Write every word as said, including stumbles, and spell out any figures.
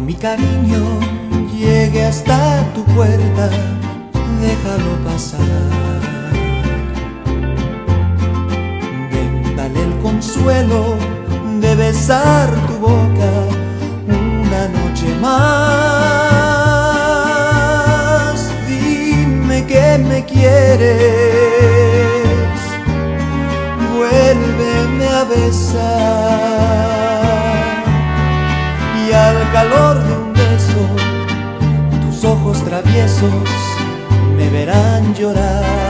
mi cariño llegue hasta tu puerta, déjalo pasar. Ven, dale el consuelo de besar tu boca una noche más. Dime que me quieres, vuélveme a besar, y al calor de un beso tus ojos traviesos me verán llorar.